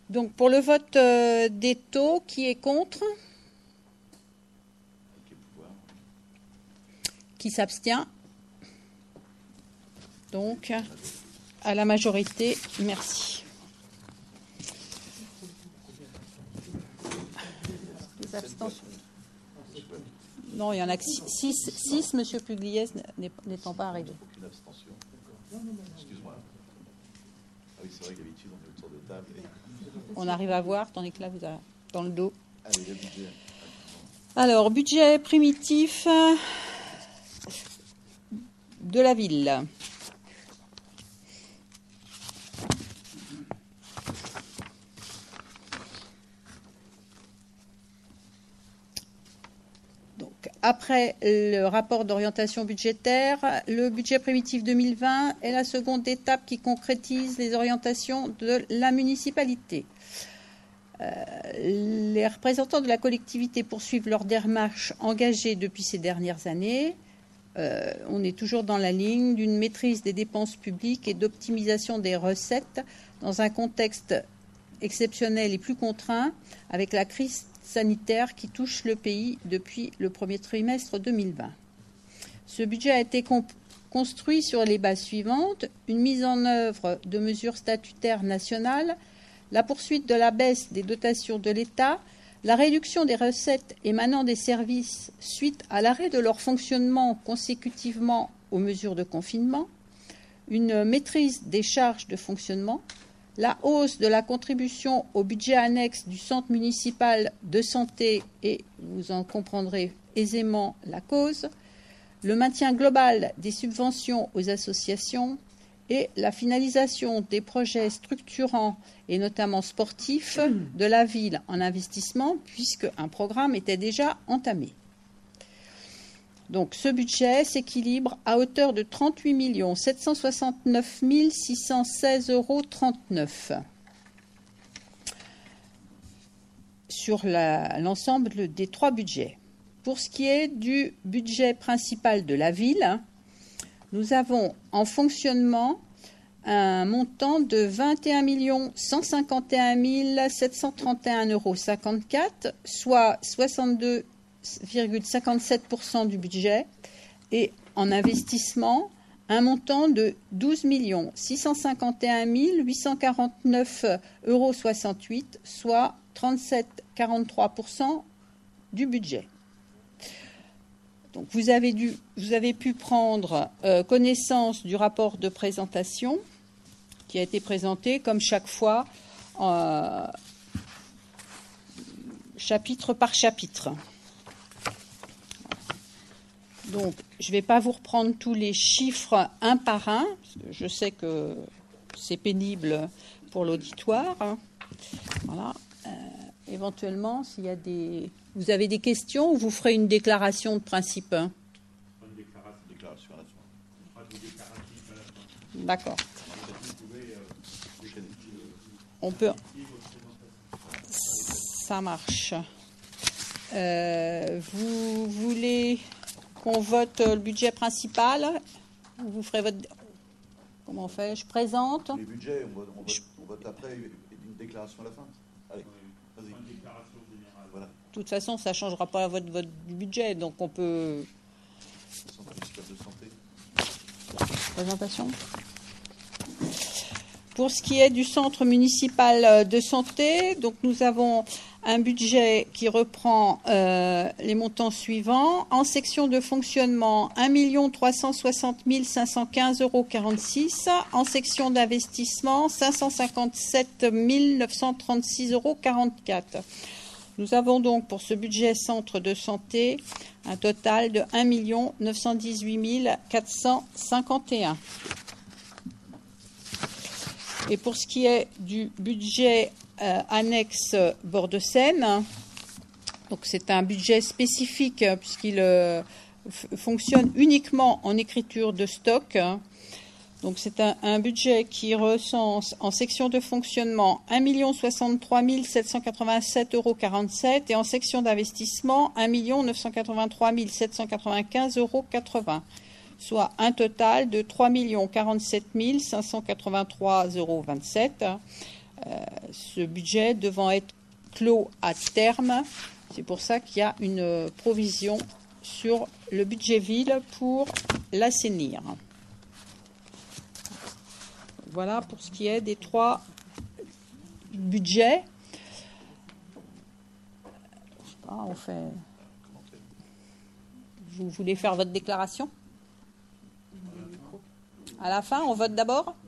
Donc, pour le vote des taux, qui est contre? Qui s'abstient? Donc, à la majorité, merci. Les abstentions. Non, il y en a que 6, M. Pugliese n'étant pas arrivé. Aucune abstention. Excuse-moi. Ah oui, c'est vrai qu'habitude, on fait le tour de table. On arrive à voir, tandis que là, vous avez dans le dos. Allez, le budget. Alors, budget primitif de la ville. Après le rapport d'orientation budgétaire, le budget primitif 2020 est la seconde étape qui concrétise les orientations de la municipalité. Les représentants de la collectivité poursuivent leur démarche engagée depuis ces dernières années. On est toujours dans la ligne d'une maîtrise des dépenses publiques et d'optimisation des recettes dans un contexte exceptionnel et plus contraint avec la crise sanitaire qui touche le pays depuis le premier trimestre 2020. Ce budget a été construit sur les bases suivantes: une mise en œuvre de mesures statutaires nationales, la poursuite de la baisse des dotations de l'État, la réduction des recettes émanant des services suite à l'arrêt de leur fonctionnement consécutivement aux mesures de confinement, une maîtrise des charges de fonctionnement, la hausse de la contribution au budget annexe du centre municipal de santé, et vous en comprendrez aisément la cause, le maintien global des subventions aux associations et la finalisation des projets structurants et notamment sportifs de la ville en investissement, puisque un programme était déjà entamé. Donc, ce budget s'équilibre à hauteur de 38 769 616,39 € sur l'ensemble des trois budgets. Pour ce qui est du budget principal de la ville, nous avons en fonctionnement un montant de 21 151 731,54 €, soit 62,57% du budget, et en investissement, un montant de 12 651 849,68 €, soit 37,43% du budget. Donc vous avez pu prendre connaissance du rapport de présentation qui a été présenté, comme chaque fois, chapitre par chapitre. Donc, je ne vais pas vous reprendre tous les chiffres un par un, parce que je sais que c'est pénible pour l'auditoire. Voilà. Éventuellement, s'il y a vous avez des questions, ou vous ferez une déclaration de principe. Une déclaration à la fin. D'accord. On peut. Ça marche. Vous voulez qu'on vote le budget principal? Vous ferez votre. Comment on fait? Je présente. Les budgets, on vote après et une déclaration à la fin. Allez, vas-y. Voilà. De toute façon, ça ne changera pas votre vote du budget, donc on peut. Centre municipal de santé. Présentation. Pour ce qui est du centre municipal de santé, donc nous avons un budget qui reprend les montants suivants. En section de fonctionnement, 1 360 515,46 €. En section d'investissement, 557 936,44 €. Nous avons donc pour ce budget centre de santé un total de 1 918 451 €. Et pour ce qui est du budget annexe Bord-de-Seine, donc c'est un budget spécifique puisqu'il fonctionne uniquement en écriture de stock. Donc c'est un budget qui recense en section de fonctionnement 1 063 787,47 € et en section d'investissement 1 983 795,80 €. Soit un total de 3 047 583,27 €. Ce budget devant être clos à terme, c'est pour ça qu'il y a une provision sur le budget ville pour l'assainir. Voilà pour ce qui est des 3 budgets. Je sais pas, on fait... Vous voulez faire votre déclaration? À la fin, on vote d'abord?